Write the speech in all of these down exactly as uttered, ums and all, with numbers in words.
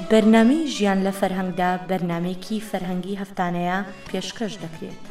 بەرنامەی ژیان لە فەرهەنگدا بەرنامەیەکی فەرهەنگی هەفتانەیە پێشکەش دەکرێت.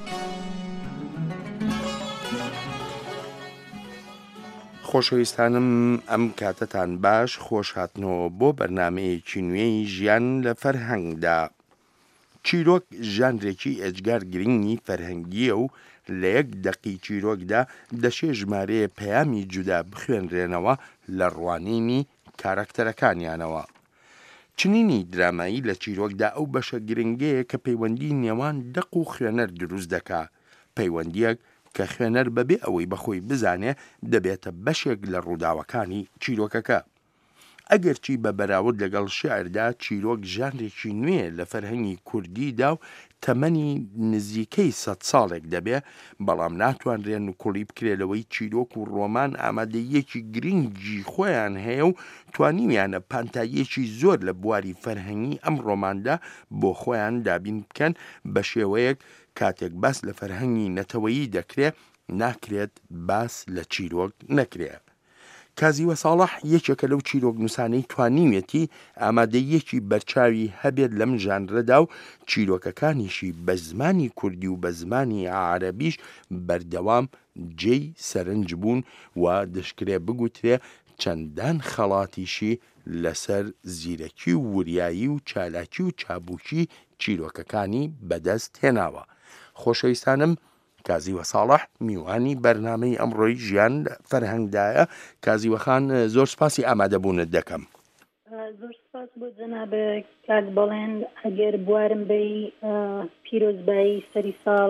خۆشەویستانم ئەم کاتتان باش خۆش هاتنەوە بۆ بەرنامەیەکی نوێی ژیان لە فەرهەنگدا. چیرۆک ژانرێکی ئەجگار گرنگی فەرهەنگیە و لە یەک دەقی چیرۆکدا دەشێ ژمارەیە پەیامی جودا بخوێنرێنەوە لە ڕوانینی کارەکتەرەکانیانەوە. چنینی درامایی لە چیرۆکدا ئەو بەشە گرنگەیە کە پەیوەندی نێوان دەق و خوێنەر دروست دەکا. پەیوەندیەک کە خوێنەر بەبێ ئەوەی بەخۆی بزانێ دەبێتە بەشێک لە ڕووداوەکانی چیرۆکەکە. ئەگەرچی بە بەراورد لەگەڵ شێعردا چیرۆک ژانرێکی نوێ لە فەرهەنگی کوردیدا و تەمەنی نزیکەی سەد ساڵێک دەبێ، بەڵام ناتوانرێن نوکوڵی بکرێلەوەی چیرۆک و ڕۆمان ئامادەیەکی گرنگی خۆیان هەیە و توانیویانە پانتاییەکی زۆر لە بواری فەرهەنگی ئەم ڕۆماندا بۆ خۆیان دابین بکەن بە شێوەیەک کاتێک باس لە فەرهەنگی نەتەوەیی دەکرێت ناکرێت باس لە چیرۆک نەکرێت. کازیوە ساڵح یەکێکە لەو چیرۆک نووسانەی توانیوێتی ئامادەیەکی بەرچاوی هەبێت لەم ژانرەدا و چیرۆکەکانیشی بە زمانی کوردی و بە زمانی عارەبیش بەردەوام جێی سەرنج بوون و دەشکرێ بگوترێ چەندان خەڵاتیشی لەسەر زیرەکی و وریایی و چالاکی و چابووکی چیرۆکەکانی بەدەست هێناوە. خۆشەویستانم، کازیوە ساڵح میوانی بەرنامەی ئەمڕۆی ژیان فەرهەنگدایە. کازیوەخان، زۆر سپاسی ئامادەبوونت دەکەم. زۆر سپاس بۆ جەناب کاک بەڵێن. ئەگەر بوارم بەی پیرۆزبایی سەری ساڵ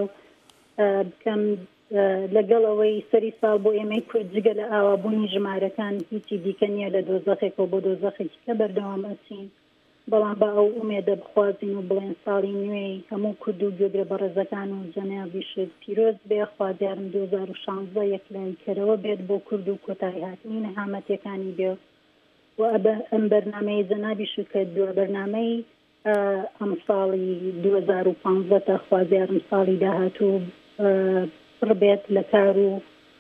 بکەم لەگەڵ ئەوەی سەری ساڵ بۆ ئێمەی کورد جگە لە ئاوابوونی ژمارەکان هیچی دیکە نییە لە دۆزەخێکەوە بۆ دۆزەخێکی کە بەردەوام ئەچین، بەڵام بە ئەو ئومێدە بخوازین و بڵێن ساڵی نوێی هەموو کورد و گوێگرە بەڕێزەکان و جەنابیشت پیرۆز بێ، خوازیارم دوو هەزار و شانزدە یەکلای کەرەوە بێت بۆ کورد و کۆتایی هاتنی نەهامەتیەکانی بێ و ئەم بەرنامەی جەنابیشت کە دووە بەرنامەی ئەم ساڵی دوو هەزار و پانزدە تا خوازیارم ساڵی داهاتوو ڕبێت لە کار و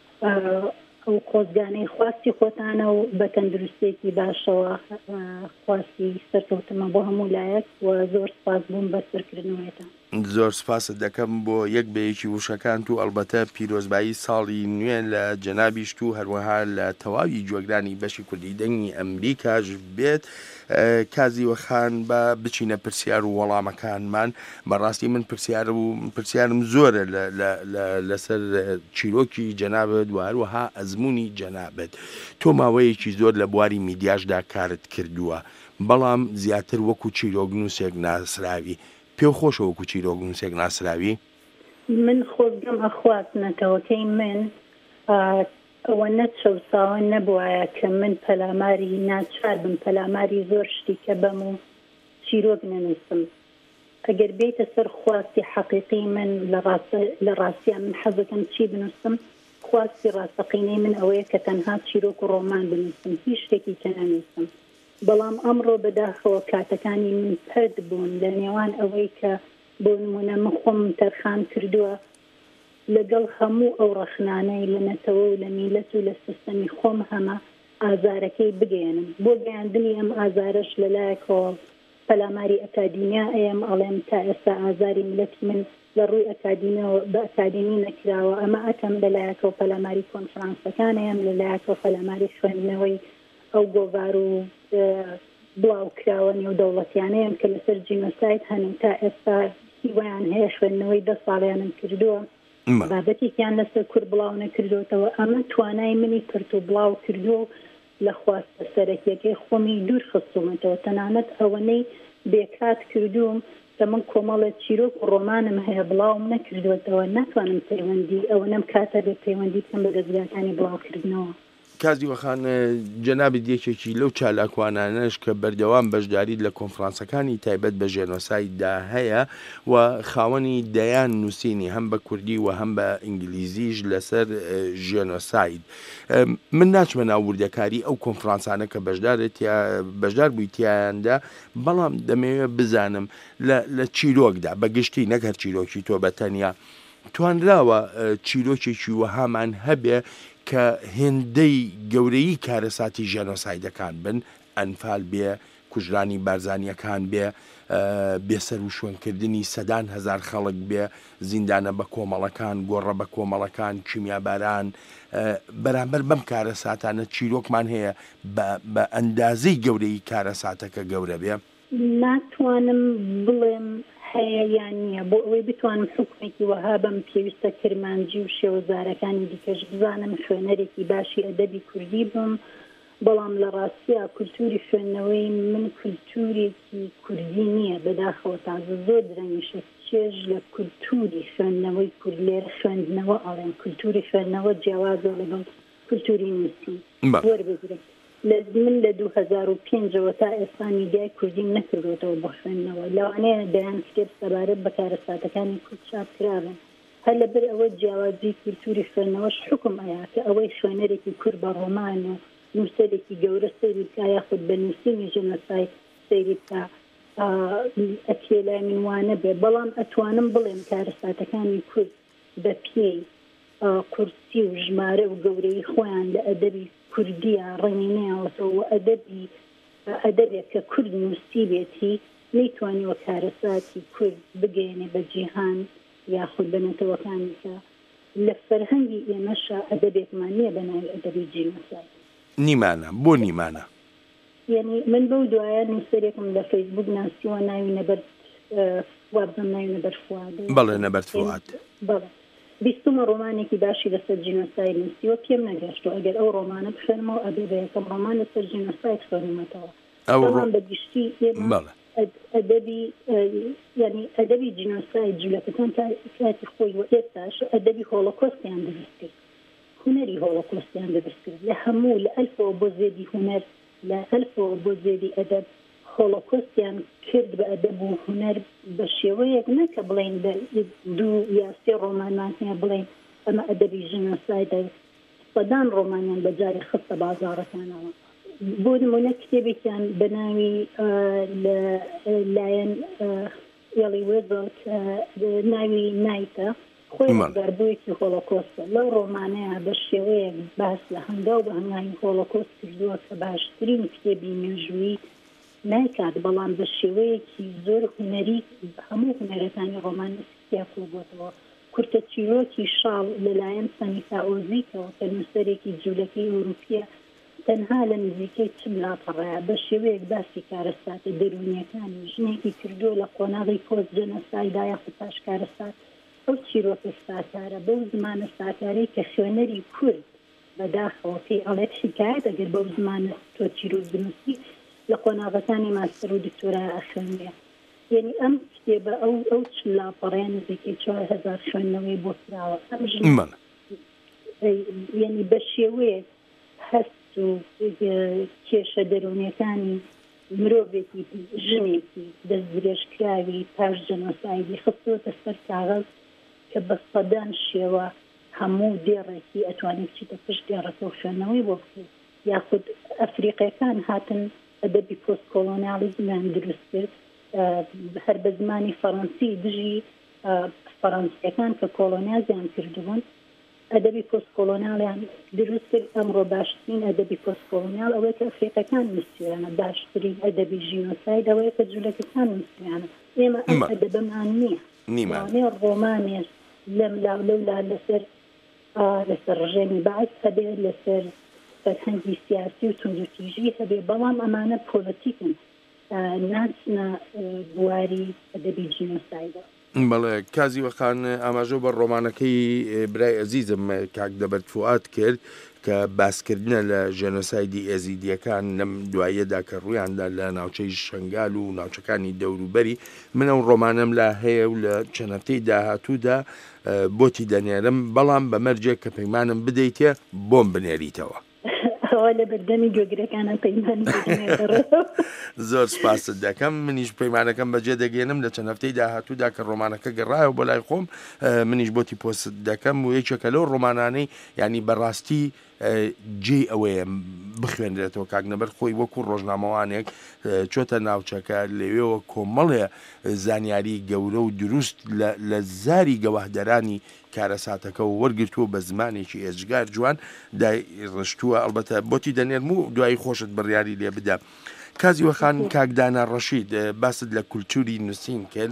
ئەو خۆزگانەی خواستی خۆتانە و بە تەندروستێکی باشەوە خواستی سەرکەوتنمە بۆ هەموو لایەک و زۆر سپاس بووم بە سەرکردنەوەتان. زۆر سپاست دەکەم بۆ یەک بەیەکی وشەکان و ئەلبەتە پیرۆزبایی ساڵی نوێ لە جەنابیشت و هەروەها لە تەواوی جۆگرانی بەشی کوردی دەنگی ئەمریکاش بێت. کازیوەخان، بە بچینە پرسیار و وەڵامەکانمان. بەڕاستی من پرسیار و پرسیارم زۆرە لەسەر چیرۆکی جەنابەت و هەروەها ئەزمموی جەنابەت. تۆ ماوەیەکی زۆر لە بواری میدیاشدا کارت کردووە، بەڵام زیاتر وەکو چیرۆک نووسێک ناسراوی. پێو خۆشە وەکو چیرۆک نووسێک ناسراوی؟ من خۆزگەم ئەخواتنەتەوەکەی من ئەوە نەچەو ساوە نەبووایە کە من پەلاماری ناچار بم، پەلاماری زۆر شتی کە بەم و چیرۆک نەنووسم. ئەگەر بێتە سەر خواستی حەقیقی من لە ڕاستیان من حەزەکەم چی بنووسم، خواستی ڕاستەقینەی من ئەوەیە کە تەنها چیرۆک و ڕۆمان بنووسم، هیچ شتێکی کە نەنووسم. بەڵام ئەمڕۆ بەداخەوە کاتەکانی من پرد بوون لە نێوان ئەوەی کە بۆ نمونە من خۆم تەرخان کردووە لەگەڵ هەموو ئەو ڕەخنانەی لە نەتەوە و لە میلەت و لە سیستەمی خۆم هەمە ئازارەکەی بگەێنم. بۆ گەیاندنی ئەم ئازارش لەلایەکەوە پەلاماری ئەکادیمیا ئەم ئەڵێم تا ئێستا ئازاری ملەتی من لە ڕووی ئەکادیمیەوە بە ئەکادیمی نەکراوە. ئەمە ئەکەم لەلایەکەوە پەلاماری کۆنفرانسەکان ئەم لەلایەکەوە پەلاماری خوێندنەوەی ئەو گۆڤار و بڵاو کراوە نێودەوڵەتیانەیەم کە لەسەر جینۆساید هەنوو تا ئێستا هیوایان هەیە خوێندنەوەی دە ساڵیانم کردووە، بابەتێکیان لەسەر کورد بڵاو نەکردوێتەوە. ئەمە توانای منی کرد و بڵاو کردو لە خواستە سەرەکیەکەی خۆمی دوور خستومەتەوە، تەنانەت ئەوەنەی بێکات کردووم کە من کۆمەڵە چیرۆک و ڕۆمانم هەیە بڵاوم نەکردوێتەوە، ناتوانم پەیوەندی ئەوە نەم کاتە بێ پەیوەندی بکەم بە دەستگاکانی بڵاوکردنەوە. کازیوەخان، جەنابێت یەکێکی لەو چالاکوانانەش کە بەردەوام بەشداریت لە کۆنفرانسەکانی تایبەت بە ژێنۆسایددا هەیە و خاوەنی دەیان نووسینی هەم بە کوردی و هەم بە ئینگلیزیش لەسەر ژێنۆساید. من ناچمە ناووردەکاری ئەو کۆنفرانسانە کە بەشدار بووی تیایاندا، بەڵام دەمەوێت بزانم لە چیرۆکدا بەگشتی نەگەر چیرۆکی تۆ بە تەنیا توانراوە چیرۆکێکی وەهامان هەبێ کە هێندەی گەورەی کارەساتی ژێنۆسایدەکان بن، ئەنفال بێ، کوژرانی بارزانیەکان بێ، بێسەر و شوێنکردنی سەدان هەزار خەڵک بێ، زیندانە بە کۆمەڵەکان، گۆڕە بە کۆمەڵەکان، کیمیاباران. بەرامبەر بەم کارە ساتانە چیرۆکمان هەیە بە ئەندازەی گەورەی کارە ساتەکە گەورە بێ. ناتوانم بڵێم هەیە یان نییە، بۆ ئەوەی بتوانم حکومێکی وەها بەم پێویستە کرمانجی و شێوەزارەکانی دیکەش بزانم خوێنەرێکی باشی ئەدەبی کوردی بم. بەڵام لە ڕاستیە کولتوری خوێندنەوەی من کولتورێکی کوردی نییە، بەداخەوە تازە زۆر درەنگیشە چێژ لە کولتوری خوێندنەوەی کورد. لێرە خوێندنەوە ئاڵێن کولتوری خوێندنەوە جیاوازە لەگەڵ کولتوری نووسی وەربگرێت. من لە دوو هەزار و پێنجەوە تا ئێستا میدیای کوردیم نەکردوێتەوە بۆ خوێندنەوە، لەوانەیە دەیان کتێب سەبارەت بە کارەساتەکانی کورد چاپ کرابن. هەر لەبەر ئەوە جیاوازی کولتوری خوێندنەوەش حکم ئەیە کە ئەوەی خوێنەرێکی کورد بە ڕۆمان و نووسەرێکی گەورە سەیری بکە یاخود بە نووسینی ژەنۆساید سەیری بکە ئەتێ لای من وانە بێ. بەڵام ئەتوانم بڵێم کارەساتەکانی کورد بە پێی قورسی و ژمارە و گەورەی خۆیان لە ئەدەبی کوردیە ڕێنینەوەتەوە ئەدەبی ئەدەبێت کە کورد نووسی بێتی نەیتوانیوە کارەساتی کورد بگەێنێ بە جیهان یاخود بە نەتەوەکانی کە لە فەرهەنگی ئێمەشە ئەدەبێتمان نییە بە ناوی ئەدەبی جێنۆساید. نیمانە بۆ نیمانە یعنی من بەو دوایە نووسەرێکم لە فەیسبوک ناسیوە ناوی نەبەرد وابزم ناوی نەبەرد فواد. بەڵێ نەبەرد فواد. بەڵێ بیستمە ڕۆمانێکی باشی لەسەر جینۆساید نووسیوە پێم نەگەشتەوە ئەگەر ئەو ڕۆمانە بخوێنمەوە ئەبێ بە یەکەم ڕۆمان لەسەر جینۆساید خوێنمەتەوە. بەڵام بەگشتی ئێمە ئەدەبی یعنی ئەدەبی جینۆساید جوولەکەکان کاتی خۆی و ئێستاش ئەدەبی هۆڵۆکۆستیان دروست کرد، هونەری هۆڵۆکۆستیان دروست کرد. لە هەموو لە ئەلفەوە بۆ زێدی هونەر، لە ئەلفەوە بۆ زێدی ئەدەب هۆڵۆکۆستیان کرد بە ئەدەب و هونەر بە شێوەیەک نەکە بڵێن دوو یا سێ ڕۆمانمان هەیە بڵێن ئەمە ئەدەبی ژینۆسایدە، سەدان ڕۆمانیان بەجاری خستە بازاڕەکانەوە. بۆ نمونە کتێبێکیان بە ناوی لایەن ئێڵی وێزڵ ناوی نایتە خۆی دەربوویەکی هۆڵۆکۆستە. لەو ڕۆمانەیە بە شێوەیەک باس لە هەنگاو بە هەنگاوی هۆڵۆکۆست کردووە کە باشترین کتێبی مێژووی نایکات، بەڵام بە شێوەیەکی زۆر هونەری هەموو هونەرەکانی ڕۆمانیستیا کۆبووەتەوە. کورتە چیرۆکی شاڵ لەلایەن سەمیتا ئۆزیکەوە کە نووسەرێکی جوولەکەی ئەوروپیە تەنها لە نزیکەی چ ملاپەڕەیە بە شێوەیەک باسی کارەساتە دەرونیەکانی ژنێکی کردووە لە قۆناغی پۆست جەنۆسایدا یاخود پاش کارەسات. ئەو چیرۆکە ساتارە بەو زمانە ساتارەی کە خوێنەری کورد بەداخەوە پێی ئەڵێت حکایەت ئەگەر بەو زمانە تۆ چیرۆک بنووسی لە قۆناغەکانی ماستەر و دکتۆرای ئەخوێنێ. یعنی ئەم کتێبە ئەو ئەو چ لاپەڕیان نزیکەی چوار هەزار خوێندنەوەی بۆ کراوە. ئەم ژن یعنی بە شێوەیەک هەست و کێشە دەرونیەکانی مرۆڤێکی ژنێکی دەست درێژکراوی پاش جەنۆسایدی خستووەتە سەر کاغەز کە بە سەدان شێوە هەموو دێڕێکی ئەتوانێت بچیتە پشت دێڕەکە و خوێندنەوەی بۆ بکرێت. یاخود ئەفریقیەکان هاتن ئەدەبی پۆست کۆلۆنیالیزمیان دروست کرد هەر بە زمانی فەڕەنسی دژی فەڕەنسیەکان کە کۆلۆنیازیان کردبوون ئەدەبی پۆست کۆلۆنیالیان دروست کرد. ئەمڕۆ باشترین ئەدەبی پۆست کۆلۆنیال ئەوەیە کە ئەفریقیەکان نووسیویانە، باشترین ئەدەبی ژینۆساید ئەوەیە کە جوولەکەکان نووسیویانە. ئێمە ئەم ئەدەبەمان نییە، وانێ ڕۆمانێش لەم لاو لەولا لەسەر لەسەر ڕژێمی بەعەد هەبێ، لەسەر فەرهەنگی سیاسی و توندوتیژی هەبێ، بەڵام ئەمانە پۆلەتیکن ناچنە بواری ئەدەبی جینۆسایدە. بەڵێ کازی وەخان ئاماژە بە ڕۆمانەکەی برای ئەزیزم کاک دەبەرد فواد کرد کە باسکردنە لە ژێنۆسایدی ئێزیدیەکان لەم دوایەدا کە ڕوویاندا لە ناوچەی شنگال و ناوچەکانی دەوروبەری. من ئەو ڕۆمانم لا هەیە و لە چەنەتەی داهاتوودا بۆتی دەنێرم، بەڵام بە مەرجێک کە پەیمانم بدەیتێ بۆم بنێریتەوە. لە بەردەمی گوێگرەکانە پەیمانی زۆر سپاست دەکەم. منیش پەیمانەکەم بەجێ دەگەێنم لە چەند هەفتەی داهاتوودا کە ڕۆمانەکە گەڕایەوە بۆ لای خۆم، منیش بۆتی پۆست دەکەم و یەکێکە لەو ڕۆمانانەی ینی بەڕاستی جێ ئەوەیە بخوێنرێتەوە. کاک نەبەرد خۆی وەکو ڕۆژنامەوانێک چۆتە ناوچەکە لەوێەوە کۆمەڵێ زانیاری گەورە و دروست لە زاری گەواهدەرانی کارەساتەکە و وەرگرتووە بە زمانێکی ئێجگار جوان دای ڕشتووە. ئەڵبەتە بۆتی دەنێرم و دوایی خۆشت بڕیاری لێ بدە. کازیوەخان کاکدانا ڕەشید باست لە کولتوری نووسین کرد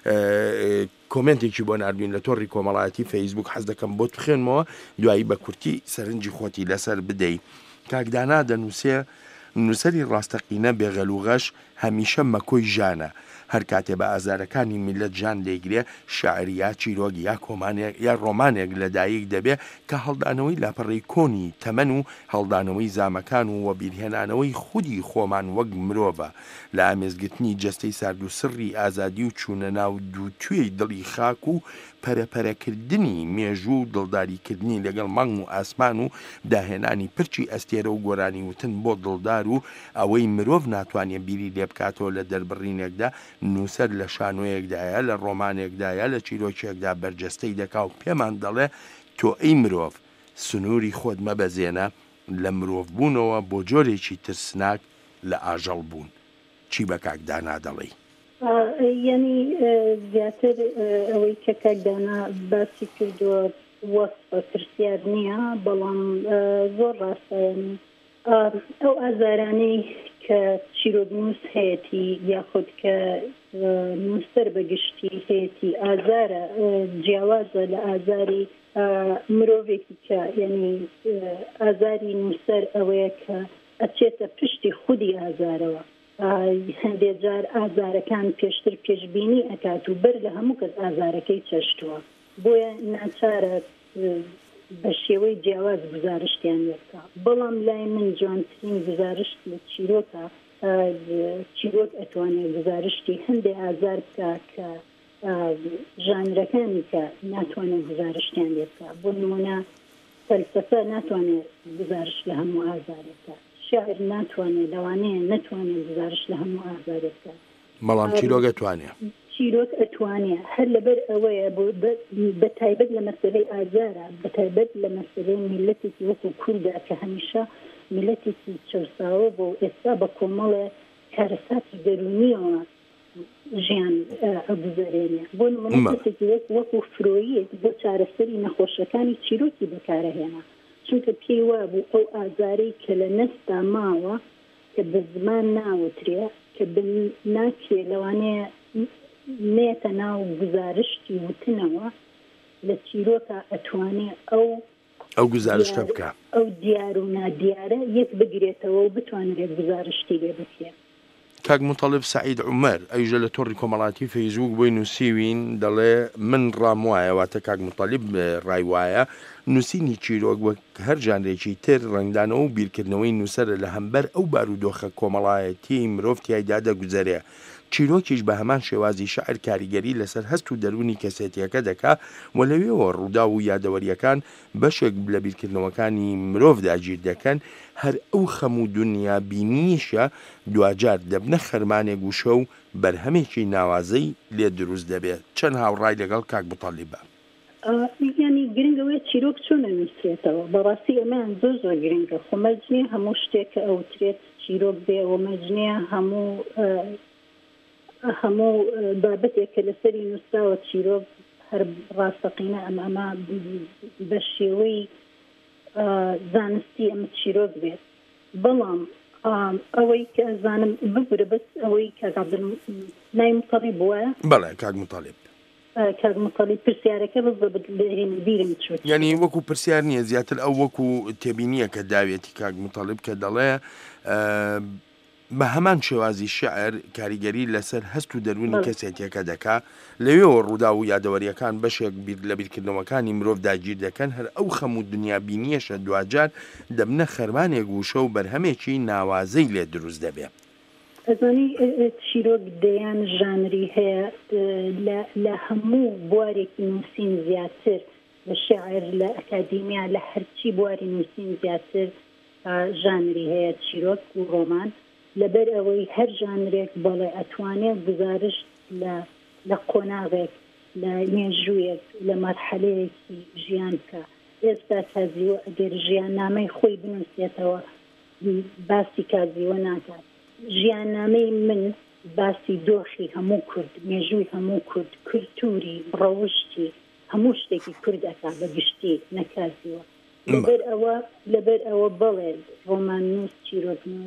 کۆمنتێکی بۆ نردوین لە تۆڕی کۆمەڵایەتی فەیسبوک حەز دەکەم بۆ بخێنمەوە دوایی بە کورتی سەرنجی خۆتی لەسەر بدەیت. کاکدانا دەنووسێ نووسەری ڕاستەقینە بێغەلوغەش هەمیشە مەکۆی ژانە، هەر کاتێ بە ئازارەکانی میلەت جان لێگرێ شاعریا چیرۆک یا کۆمانێک یا ڕۆمانێک لەدایک دەبێ کە هەڵدانەوەی لاپەڕی کۆنی تەمەن و هەڵدانەوەی زامەکان و وەبیرهێنانەوەی خودی خۆمان وەک مرۆڤە لە ئامێزگرتنی جەستەی سارد و سڕی ئازادی و چوونە ناو دووتوێی دڵی خاک و پەرەپەرەکردنی مێژوو و دڵداریکردنی لەگەڵ مانگ و ئاسمان و داهێنانی پرچی ئەستێرە و گۆرانی وتن بۆ دڵدار و ئەوەی مرۆڤ ناتوانێت بیری لێ بکاتەوە لە دەربڕینێکدا نووسەر لە شانۆیەکدایە لە ڕۆمانێکدایە لە چیرۆکێکدا بەرجەستەی دەکا و پێمان دەڵێ تۆ ئەی مرۆڤ سنووری خۆت مەبەزێنە لە مرۆڤ بوونەوە بۆ جۆرێکی ترسناک لە ئاژەڵ بوون. چی بە کاکدانا دەڵێ؟ یعنی زیاتر ئەوەی کە کاکدانا باسی کردووە وەسفە پرسیار نییە، بەڵام زۆر ڕاستایە ئەو ئازارانەی کە چیرۆکنووس هەیەی یاخود کە نووسەر بەگشتی هەیەی ئازارە جیاوازە لە ئازاری مرۆڤێکی کە یعنی ئازاری نووسەر ئەوەیە کە ئەچێتە پشتی خودی ئازارەوە. هەندێک جار ئازارەکان پێشتر پێشبینی ئەکات و بەر لە هەموو کەس ئازارەکەی چەشتووە، بۆیە ناچارە بە شێوەی جیاواز گزارشتیان لێبکە. بەڵام لای من جوانترین گزارشت لە چیرۆکە چیرۆک ئەتوانێت گزارشتی هەندێک ئازار بکە کە ژانرەکانی کە ناتوانێت گزارشتیان لێ بکە. بۆ نمونە فەلسەفە ناتوانێت گزارش لە هەموو ئازارێکە، شاعر ناتوانێت لەوانەیە نەتوانێت گزارش لە هەموو ئازارێکە، بەڵام چیرۆک ئەتوانێت چیرۆک ئەتوانێت هەر لەبەر ئەوەیە بە تایبەت لە مەسەلەی ئازارە، بە تایبەت لە مەسەلەی میلەتێکی وەکو کوردە کە هەمیشە میلەتێکی چەوساوە بۆ ئێستا بە کۆمەڵێ کارەساتی دەرونیەوە ژیان ئەگوزارێنێ. بۆ نمونەیەکی وەکو فرۆییت بۆ چارەسەری نەخۆشەکانی چیرۆکی بەکارەهێنا، چونکە پێی وابوو ئەو ئازارەی کە لە نەستا ماوە کە بە زمان ناوترێ کە ناکرێ لەوانەیە نێتە ناو گزارشتی وتنەوە لە چیرۆکە ئەتوانێت ئەو ئەو گزارشتە بکە، ئەو دیار و نادیارە یەک بگرێتەوە و بتوانێت گزارشتی لێ بکرێت. کاک مطەڵب سعید عومەر ئەویژە لە تۆڕی کۆمەڵاتی فەیسبوک بۆی نووسیوین دەڵێ من ڕام وایە، واتە کاک مطەڵب ڕای وایە نووسینی چیرۆک وەک هەر ژانرێکی تر ڕنگدانەوە و بیرکردنەوەی نووسەرە لە هەمبەر ئەو بارودۆخە کۆمەڵایەتی مرۆڤ تیایدا دەگوزارێ. چیرۆکیش بە هەمان شێوازی شەعر کاریگەری لەسەر هەست و دەرونی کەسێتیەکە دەکا و لەوێەوە ڕوودا و یادەوەریەکان بەشێک لە بیرکردنەوەکانی مرۆڤدا گیر دەکەن، هەر ئەو خەموو دنیا بینیشە دوجار دەبنە خەرمانێک گوشە و بەرهەمێکی ناوازەی لێ دروست دەبێت. چەند هاوڕای لەگەڵ کاک مطەڵبە؟ ینی گرنگەوەی چیرۆک چۆن نووسێتەوە، بەڕاستی ئەمەیان زۆر زۆر گرنگە. خۆ مەجنێ هەموو شتێکە ئەوترێت چیرۆک بێ و مەجنێ هەموو هەموو بابەتێک کە لەسەری نووسراوە چیرۆک هەر ڕاستەقینە ئەم ئەمە بە شێوەی زانستی ئەمە چیرۆک بێت. بەڵام ئەوەی کە ئەزانم بگورە بەس ئەوەی کە نای مطەڵب بووە. بەڵێ کاک مطەڵب کاک مطەڵب پرسیارەکە بیرم چوت، یعنی وەکو پرسیار نییە، زیاتر ئەو وەکو تێبینیە کە داوێتی کاک مطەڵب کە دەڵێ بە هەمان شێوازی شعر کاریگەری لەسەر هەست و دەرونی کەسێتیەکە دەکا، لەوێەوە ڕوودا و یادەوەریەکان بەشێک لە بیرکردنەوەکانی مرۆڤ داگیر دەکەن، هەر ئەو خەموو دنیا بینیەشە دوجار دەبنە خەرمانێک گوشە و بەرهەمێکی ناوازەی لێ دروست دەبێت. ئەزانی چیرۆک دەیان ژانری هەیە لە هەموو بوارێکی نووسین زیاتر، لە شعر لە ئەکادیمیا لە هەرچی بواری نووسین زیاتر ژانری هەیە چیرۆک و ڕۆمان، لەبەر ئەوەی هەر ژانرێک بەڵێ ئەتوانێت گزارش لە قۆناغێک لە مێژوویەک لە مەرحەلەیەکی ژیان بکە. ئێستا کازیوە ئەگەر ژیاننامەی خۆی بنووسێتەوە باسی کازیوە ناکات. ژیاننامەی من باسی دۆخی هەموو کورد، مێژووی هەموو کورد، کولتوری ڕەوشتی هەموو شتێکی کوردەکە بە گشتی نەکازیوە. لەبەر ئەوە لەبەر ئەوە بڵێ ڕۆمان نووس چیرۆک نووس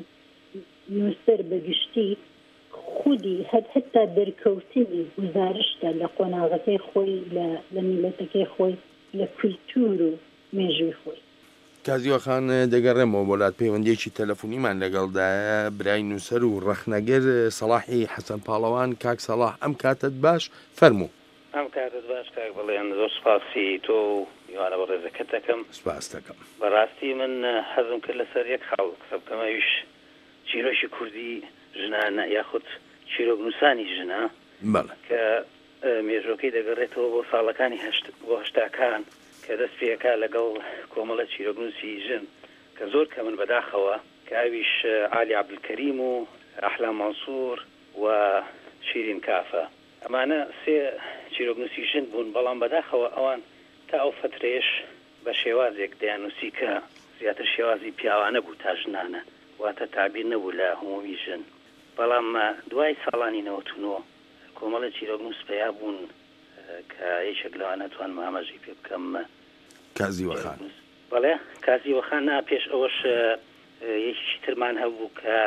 نووسەر بەگشتی خودی هەر هەتا دەرکەوتنی گزارشتە لە قۆناغەکەی خۆی لە میلەتەکەی خۆی لە کولتور و مێژووی خۆی. کازیوەخان دەگەڕێمەوە بۆلات پەیوەندێکی تەلەفۆنیمان لەگەڵدایە برای نووسەر و ڕەخنەگەر سەڵاحی حەسەن پاڵەوان. کاک سەڵاح ئەم کاتت باش فەرموو. ئەم کاتت باش کاک بڵێن زۆر سپاسی تۆ و میوانە بە ڕێزەکەت دەکەم. سپاس دەکەم. بەڕاستی من حەزم کرد لەسەر یەک خاڵ قسە بکەمەویش چیرۆشی کوردی ژنانە یاخود چیرۆک نووسانی ژنە کە مێژۆکەی دەگەڕێتەوە بۆ ساڵەکانی بۆ هەشتاکان کە دەست پێەکە لەگەڵ کۆمەڵە چیرۆکنووسی ژن کە زۆر کە من بەداخەوە کە ئاویش عالی عەبدولکەریم و ئەحلام مەنسوور و شیرین کافە ئەمانە سێ چیرۆکنووسی ژن بوون، بەڵام بەداخەوە ئەوان تا ئەو فترێش بە شێوازێک دەیانووسی کە زیاتر شێوازی پیاوانە بوو تا ژنانە، واتە تابیر نەبوو لە هەمووی ژن. بەڵام دوای ساڵانی نەوەتونەوە کۆمەڵە چیرۆکنووس پیا بوون کە یەکێک لەوانە توان مامەژی پێ بکەم. کازیوەخان بەڵێ کازیوەخان نا پێش ئەوەش یەکیشی ترمان هەبوو کە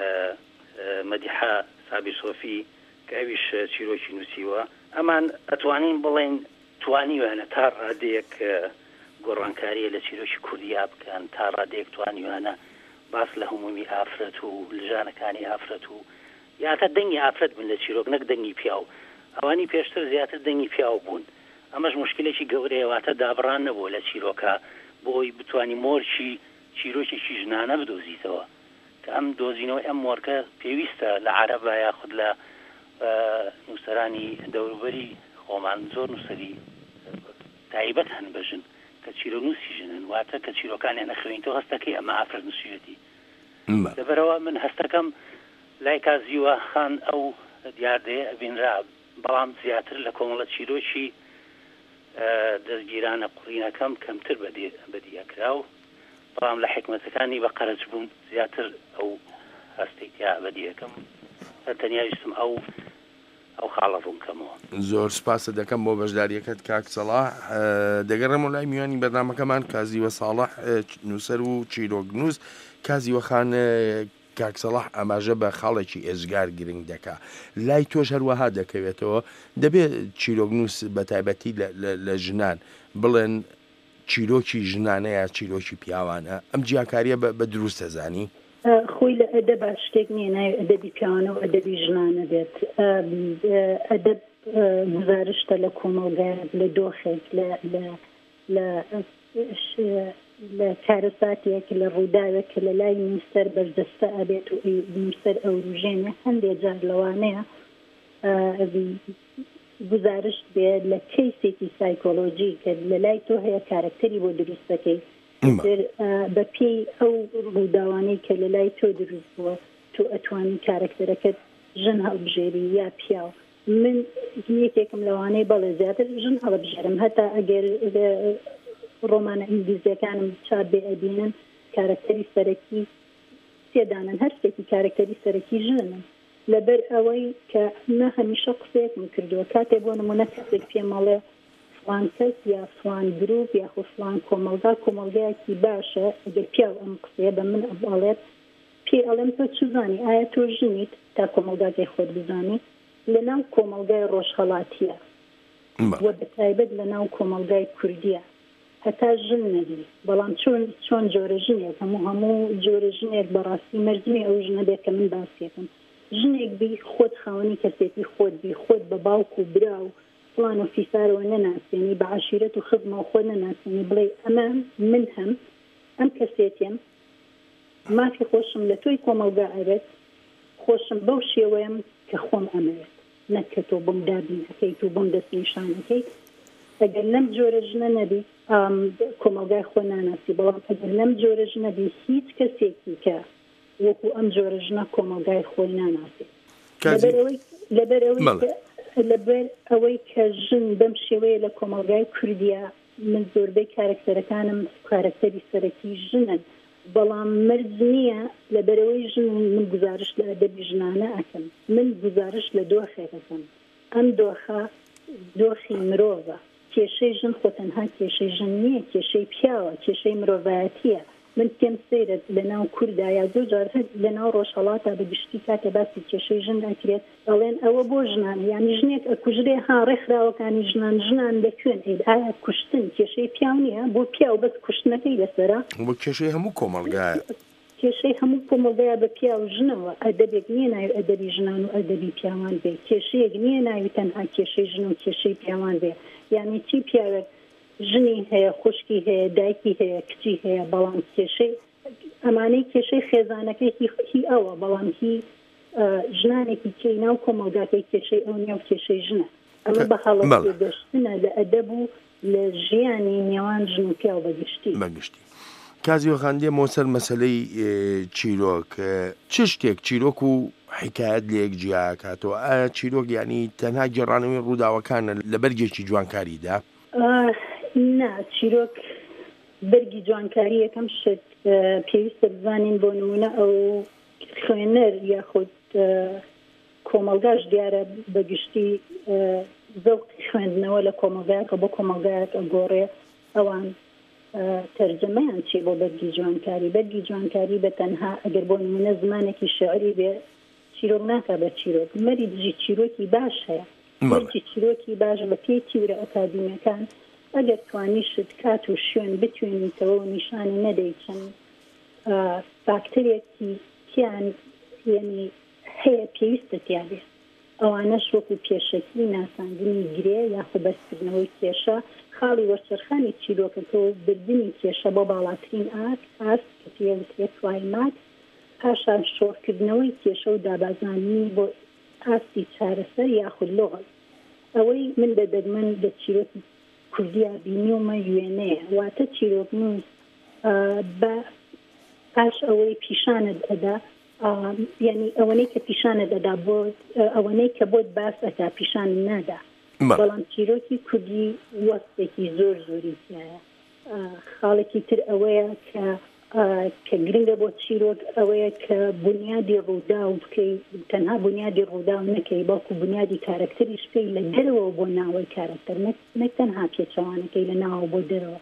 مەدیحە سابیر سۆفی کە ئەویش چیرۆکی نووسیوە. ئەمان ئەتوانین بڵێن توانیوانە تا ڕادەیەک گۆڕانکاریە لە چیرۆکی کوردیا بکەن، تا ڕادەیەک توانیوانە باس لە هەمومی ئافرەت و لژانەکانی ئافرەت و یاتە دەنگی ئافرەت بن لە چیرۆک نەک دەنگی پیاو. ئەوانی پێشتر زیاتر دەنگی پیاو بوون. ئەمەش مشکلێکی گەورەیەواتە دابڕان نەبوو لە چیرۆکە بۆی بتوانی مۆرچی چیرۆکێکی ژنانە بدۆزیتەوە کە ئەم دۆزینەوەی ئەم مۆرکە پێویستە لە عەرەبە یاخود لە نووسەرانی دەوروبەری خۆمان زۆر نووسەری تایبەت هەن بەژن کە چیرۆنووسی ژنن، واتە کە چیرۆکانیان نەخوێنیتەوە هەستەکەی ئەمە ئافرەت نووسیوێتی. لەبەرەوە من هەستەکەم لای کازیوە خان ئەو دیاردەیە ئەبینرا، بەڵام زیاتر لە کۆمەڵە چیرۆکی دەستگیرانە قوڕینەکەم کەمتر بەدیەکرا و بەڵام لە حکمەتەکانی بە قەرەج بوون زیاتر ئەو هەستێکیا بەدیەکەم تەنیاویستم ئەو ئەو خاڵە ڕوون کەمەوە. زۆر سپاسە دەکەم بۆ بەشداریەکەت کاک سەڵاح. دەگەڕێمەوە لای میوانی بەرنامەکەمان کازیوە ساڵح نووسەر و چیرۆکنووس. کازیوەخان کاک سەڵاح ئەماژە بە خاڵێکی ئێزگار گرنگ دەکا، لای تۆش هەروەها دەکەوێتەوە دەبێت چیرۆکنووس بە تایبەتی لە ژنان بڵێن چیرۆکی ژنانەیە چیرۆکی پیاوانە، ئەم جیاکاریە بە دروست دەزانی؟ خۆی لە ئەدە باش شتێک نییە ناوی ئەدەبی پیاوانە و ئەدەبی ژنانە دێت. ئەدەب گزارشتە لە کۆمەڵگە لە دۆخێک لە کارەساتێک لە ڕووداوێک کە لە لای نووسەر بەردەستە ئەبێت و نووسەر ئەو ژێنە هەندێک جار لەوانەیە گزارشت بێت لە کەیسێکی سایکۆلۆجی کە لە لای تۆ هەیە کارکتەری بۆ دروستەکەی بە پێی ئەو ڕووداوانەی کە لە لای تۆ دروست بووە تۆ ئەتوانی کارکتەرەکەت ژن هەڵبژێری یا پیاو. من یەکێکم لەوانەیە بەڵێ زیاتر ژن هەڵبژێرم، هەتا ئەگەر ڕۆمانە ئینگلیزیەکانم چاپ بێ ئەبینن کارکتەری سەرەکی سێدانن، هەر شتێکی کارکتەری سەرەکی ژنن. لەبەر ئەوەی کە مە هەمیشە قسەیەکم کردووە کاتێک بۆ نمونە کەسێک پێمەڵێ فڵان کەس یا فڵان گروپ یاخود فڵان کۆمەلگا کۆمەلگایەکی باشە، ئەگەر پیاو ئەم قسەیە بە من ئەڵێت پێ ئەڵێم تۆ چزانی ئایا تۆ ژنیت تا کۆمەلگاکەی خۆت بزانی لەناو کۆمەلگای ڕۆژهەڵاتیە وە بەتایبەت لەناو کۆمەلگای کوردیە هەتا ژن نەبی، بەڵام چۆن چۆن جۆرە ژنێک هەموو هەموو جۆرە ژنێک بەڕاستی مەرجمی ئەو ژنە بێت کە من باسیەکەم. ژنێک بی خۆت خاوەنی کەسێتی خۆت بی خۆت بە باوک و برا و فڵان و فیسارەوە نەناسێنی بە عەشیرەت و خزمە و خۆ نەناسێنی بڵێ ئەمە من هەم ئەم کەسێتیم مافی خۆشم لە تۆی کۆمەلگا ئەبێت خۆشم بەو شێوەیەم کە خۆم ئەمەوێت نەکە تۆ بۆم دابین ئەەکەیت و بۆم دەست نیشانەکەیت. ئەگەر لەم جۆرە ژنە نەبی کۆمەلگای خۆ ناناسی، بەڵام ئەگەر لەم جۆرە ژنەبی هیچ کەسێکی کە وەکو ئەم جۆرە ژنە کۆمەلگای خۆی ناناسی. لەبەر ئەوەی کە ژن بەم شێوەیە لە کۆمەلگای کوردیا من زۆربەی کارکتەرەکانم کارکتەری سەرەکی ژنن، بەڵام مرج نییە لەبەرەوەی ژن من گزارش لە ئەدەبی ژنانە ئەکەم، من گزارش لە دۆخێکەکەم. ئەم دۆخە دۆخی مرۆڤە، کێشەی ژن خۆ تەنها کێشەی ژن نییە، کێشەی پیاوە، کێشەی مرۆڤایەتیە. من پێم سەیرت لەناو کوردایە زۆر جار لەناو ڕۆژهەڵاتە بەگشتی کاتە باسی کێشەی ژن دەکرێت دەڵێن ئەوە بۆ ژنان یانی ژنێک ئەکوژرێ ها ڕێکخراوەکانی ژنان ژنان لەکوێن ئایا کوشتن کێشەی پیاو نییە بۆ پیا و بەس کوشتنەکەی لەسەرە بۆ کێشەی هەموو کۆمەڵگایە کێشەی هەموو کۆمەڵگایە بە پیا و ژنەوە ئەدەبێک نییە ناوی ئەدەبی ژنان و ئەدەبی پیاوان بێ کێشەیەک نییە ناوی تەنها کێشەی ژن و کێشەی پیاوان بێ یانی چی پیاوێک ژنی هەیە خوشکی هەیە دایکی هەیە کچی هەیە بەڵام کێشەی ئەمانەی کێشەی خێزانەکەی هی ئەوە بەڵام هی ژنانێکی کەی ناو کۆمەڵگاکەی کێشەی ئەو نیە و کێشەی ژنە ئەمە بە هەڵە گەشتنە لە ئەدەب و لە ژیانی نێوان ژن و پیا و بەگشتی بەگشتی کازیۆخان دێمەوە سەر مەسەلەی چیرۆک چ شتێک چیرۆک و حکایەت لە یەک جیا کاتەوە ئایا چیرۆک یعنی تەنها گێڕانەوەی ڕووداوەکانە لە بەرگێکی جوانکاریدا نا چیرۆک بەرگی جوانکاری یەکەم شت پێویستە بزانین بۆ نمونە ئەو خوێنەر یاخود کۆمەلگاش دیارە بەگشتی زەوقی خوێندنەوە لە کۆمەلگایەکە بۆ کۆمەلگایەک ئەگۆڕێ ئەوان تەرجەمەیان چی بۆ بەرگی جوانکاری بەرگی جوانکاری بە تەنها ئەگەر بۆ نمونە زمانێکی شێعری بێ چیرۆک ناکا بە چیرۆک مەری دژی چیرۆکی باش هەیە مەرکی چیرۆکی باش بە پێی تیورە ئەکادیمیەکان ئەگەر توانیشت کات و شوێن بتوێنیتەوە و نیشانی نەدەی چەند فاکتەرێکی کیان یعنی هەیە پێویستە تیا بێت ئەوانەش وەکو پێشەکی ناساندنی گرێ یاخود بەستکردنەوەی کێشە خاڵی وەرچەرخانی چیرۆکەکەەوە بردننی کێشە بۆ باڵاترین ئاک ئاست کە پێوترێت توایمات پاشان شۆڕکردنەوەی کێشە و دابازاننی بۆ ئاستی چارەسەر یاخود لۆغڵ ئەوەی من بە دەگمەن لە چیرۆکی کوردیا بینیومە وێنەیە واتە چیرۆکنووس بە پاش ئەوەی پیشانت ئەدا یعنی ئەوەنەی کە پیشانت ئەدا بۆ ئەوەنەی کە بۆت باس ئەتا پیشان نادا بەڵام چیرۆکی کوردی وەستێکی زۆر زۆری تایە خاڵێکی تر ئەوەیە کە کە گرنگە بۆ چیرۆک ئەوەیە کە بنیادی ڕوودا و بکەی تەنها بنیادی ڕوودا و نەکەی بەڵکو بنیادی کارکتەریش بکەی لە دەرەوە بۆ ناوەی کارکتەر نەک تەنها پێچەوانەکەی لە ناوە بۆ دەرەوە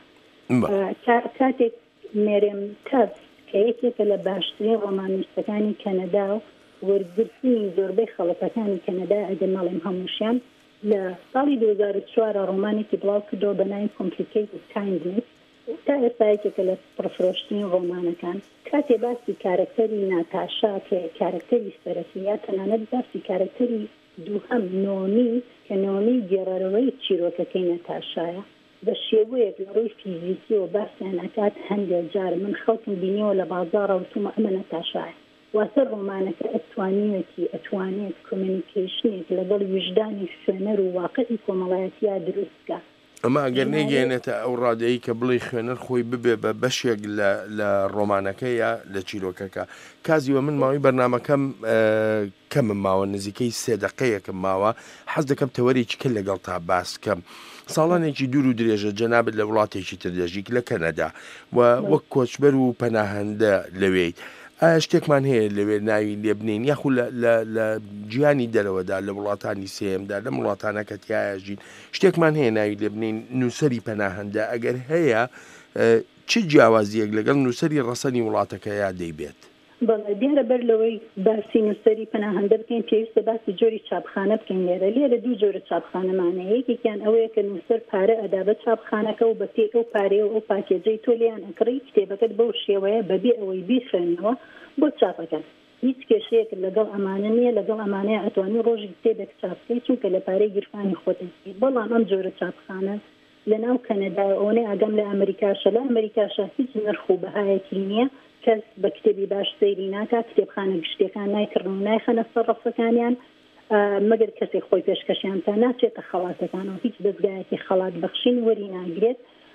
کاتێک مێرێم تەب کە یەکێکە لە باشترین ڕۆمانویستەکانی کەنەدا و وەرگرتنی زۆربەی خەڵەتەکانی کەنەدا ئەگەر نەڵێم هەمووشیان لە ساڵی دوو هەزار و چوار ڕۆمانێکی بڵاو کردەوە بە ناوی کۆمپلیکیتد کایندنس تا ئێستایەکێکە لە پڕفرۆشتنی ڕۆمانەکان کاتێ باسی کارکتەری ناتاشا کە کارکتەری سەرەکی یا تەنانەت باسی کارکتەری دووهەم نۆمی کە نۆمی گێڕەرەوەی چیرۆکەکەی نەتاشایە بە شێوەیەک لە ڕووی فیزیکی و باسییان ئەکات هەندێک جار من خەڵکم بینیەوە لە بازاڕە وتومە ئەمە نەتاشایە واتە ڕۆمانەکە ئەتوانیەتی ئەتوانێت کۆمیونیکیشنێک لەگەڵ وجدانی خوێنەر و واقعی کۆمەڵایەتیا دروستکە ئەمە ئەگەر نێگەێنێتە ئەو ڕادەیە کە بڵی خوێنەر خۆی ببێ بە بەشێک لە ڕۆمانەکە یا لە چیرۆکەکە کازیوە من ماوەی بەرنامەکەم کەمم ماوە نزیکەی سێ دقەیەکم ماوە حەز دەکەم تەوەرێکی کە لەگەڵ تا باس کەم ساڵانێکی دوور و درێژە جەنابەت لە وڵاتێکی تر دەژیک لە کەنەدا و وەک کۆچبەر و پەناهەندە لەوێی ئایا شتێکمان هەیە لەوێ ناوی لێ بنین یاخود لە جیانی دەرەوەدا لە وڵاتانی سێمدا لە وڵاتانە کە تیاژین شتێکمان هەیە ناوی لێ بنین نووسری پەناهەندە ئەگەر هەیە چ جیاوازیەک لەگەڵ نووسری ڕەسەنی وڵاتەکەیە دەیبێت بەڵێ دیارە بەر لەوەی باسی نووسری پەناهەندە بکەین پێویستە باسی جۆری چاپخانە بکەین لێرە لێرە دوو جۆرە چاپخانەمانەیە یەکێکیان ئەوەیە کە نووسەر پارە ئەدا بە چاپخانەکە و بە پێی ئەو پارەیە و ئەو پاکێجەی تۆ لیان ئەکڕی کتێبەکەت بەو شێوەیە بەبێ ئەوەی بیخوێنەوە بۆ چاپەکەن هیچ کێشەیەک لەگەڵ ئەمانە نییە لەگەڵ ئەمانەیە ئەتوانی ڕۆژی کتێبێک چاپکەی چونکە لە پارەی گیرفانی خۆتەسی بەڵام ئەم جۆرە چاپخانە لە ناو کەنەدا ئەوەی ئاگەم لە ئەمریکاشە لە ئەمریکاشە هیچ نرخ و بەهایەکی نییە کەس بە کتێبی باش سەیری ناکات کتێبخانە گشتەکان نایکردن و نایخەنە سەر ڕەفەکانیان مەگەر کەسێک خۆی پێشکەشیان تا ناچێتە خەڵاتەکانەوە هیچ دەستگایەکی خەڵات بەخشین وەری ناگرێت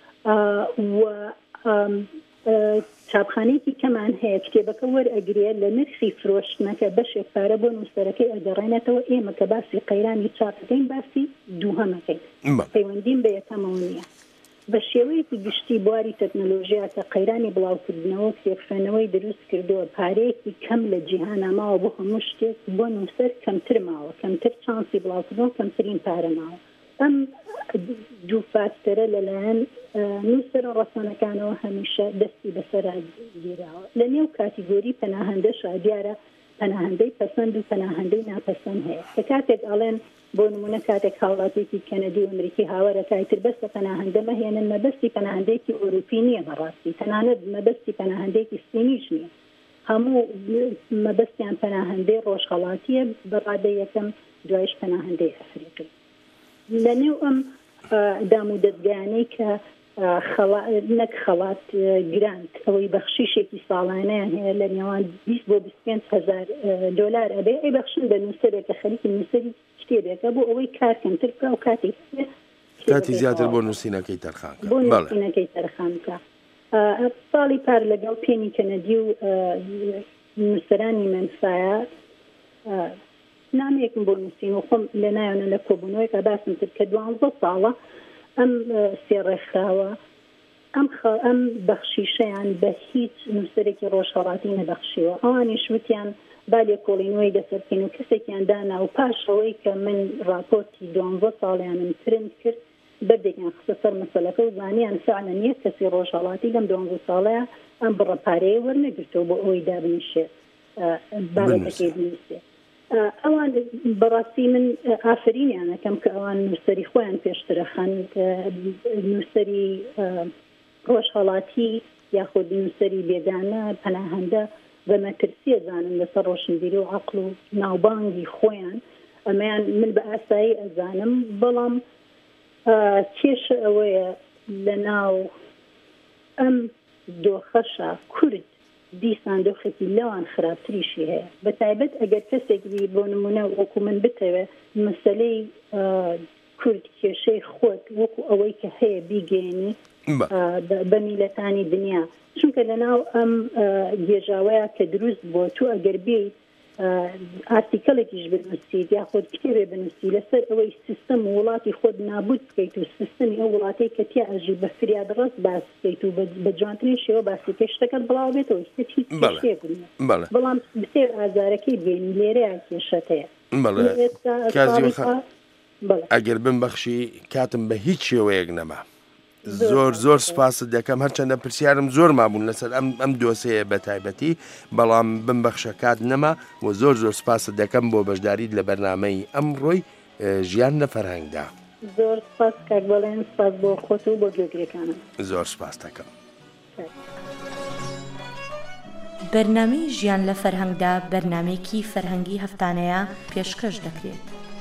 و چاپخانەیەکی کەمان هەیە کتێبەکە وەرئەگرێت لە نرخی فرۆشتنەکە بەشێک پارە بۆ نووسەرەکەی ئەگەڕێنێتەوە ئێمە کە باسی قەیرانی چاپەکەین باسی دووهەمەکەین پەیوەندیم بە یەکەمەوە نییە بە شێوەیەکی گشتی بواری تەکنۆلۆژیا کە قەیرانی بڵاوکردنەوە کتێبخوێنەوەی دروست کردووە پارەیەکی کەم لە جیهانە ماوە بۆ هەموو شتێک بۆ نووسەر کەمتر ماوە کەمتر چانسی بڵاوکردنەوە کەمترین پارە ماوە ئەم دوو فاکتەرە لەلایەن نووسەر ڕەسەنەکانەوە هەمیشە دەستی بەسەر گیراوە. لە نێو کاتیگۆری پەناهەندەشە دیارە پەناهەندەی پەسەند و پەناهەندەی ناپەسەند هەیە. کە کاتێک ئەڵێن بۆ نمونە کاتێک هاوڵاتێکی کەنەدی و ئەمریکی هاوارەکایتر بەستە پەناهەندە مەهێنن مەبەستی پەناهەندێکی ئۆروپی نییە بەڕاستی، تەنانەت مەبەستی پەناهەندێکی سپینیش نییە، هەموو مەبەستیان پەناهەندەی ڕۆژهەڵاتیە بەڕادەی یەکەم دوایش پەناهەندەی ئەفریقی. لە نێو ئەم دام و دەستگایانەی کە نەک خەڵات گرانت ئەوەی بەخشیشێکی ساڵانەیان هەیە لە نێوان بیست بۆ بیست و پێنج هەزار دۆلار ئەبێ ئەی بەخشن بە نووسەرێکە خەریکی نووسەری کتێبێکە بۆ ئەوەی کار کەمتر بکە و کاتی کاتی زیاتر بۆ نووسینەکەی تەرخان بۆ نووسینەکەی تەرخان بکە. ساڵی پار لەگەڵ پێنی کەنەدی و نووسەرانی منفایە نامێکم بۆ نووسین و خۆم لە نایەنە لە کۆبوونەوەیکە باسم کرد کە دوانزە ساڵە ئەم سێڕێکخراوە ئەم ئەم بەخشیشەیان بە هیچ نووسەرێکی ڕۆژهەڵاتی نەبەخشیوە. ئەوانیش وتیان با لێکۆڵینەوەی دەسەرکەین و کەسێکیان دانا و پاشەوەی کە من راپۆرتی دوانزە ساڵیانم ترند کرد بەردێکیان خستە سەر مەسەلەکە و زانیان فعلەن یەک کەسی ڕۆژهەڵاتی لەم دوانزە ساڵەیە ئەم بڕەپارەیە وەرنەگرتەوە بۆ ئەوەی دابنیشێت بابەتەکەی بنووسێت. ئەوان بەڕاستی من ئافرینیانەکەم کە ئەوان نووسەری خۆیان پێشترەخەن نووسەری ڕۆژهەڵاتی یاخود نووسەری بێگانە پەناهەندە بە مەترسیە زانن لەسەر ڕۆشنبیری و عەقڵ و ناوبانگی خۆیان ئەمەیان من بە ئاسایی ئەزانم، بەڵام کێشە ئەوەیە لە ناو ئەم دۆخەشە کورد دیسان دۆخێکی لەوان خراپتریشی هەیە، بە تایبەت ئەگەر کەسێکی بۆ نمونە وەکو من بتەوێت مەسەلەی کورد کێشەی خۆت وەکو ئەوەی کە هەیە بیگەێنی بە میلەتانی دنیا، چونکە لەناو ئەم گێژاوەیە کە دروست بۆ تو ئەگەر بێیت ئارتیکەڵێکیش بنووسیت یاخۆت کتێبێ بنووسی لەسەر ئەوەی سیستەم و وڵاتی خۆت نابود بکەیت و سیستەمی ئەو وڵاتەی کە تیا ئەژی بە فریاد ڕست باس بکەیت و بە جوانترین شێوە باسی پێ شتەکەت بڵاو بێتەوە هیچ هیچ شتێک نییە، بەڵام بسێر ئازارەکەی بێنی لێرەیە کێشەت هەیە. ئەگەر بمبەخشی کاتم بە هیچ شێوەیەک نەما. زۆر زۆر سپاست دەکەم، هەرچەندە پرسیارم زۆر مابوون لەسەر ئەم ئەم دۆسەیە بە تایبەتی، بەڵام بمبەخشە کات نەما و زۆر زۆر سپاست دەکەم بۆ بەشداریت لە بەرنامەی ئەمڕۆی ژیان لە فەرهەنگدا. زۆر سپاس کاک بەڵێن، سپاس بۆ خۆت و بۆ گوێگرەکانم. زۆر سپاس دەکەم. بەرنامەی ژیان لە فەرهەنگدا بەرنامەیەکی فەرهەنگی هەفتانەیە پێشکەش دەکرێت.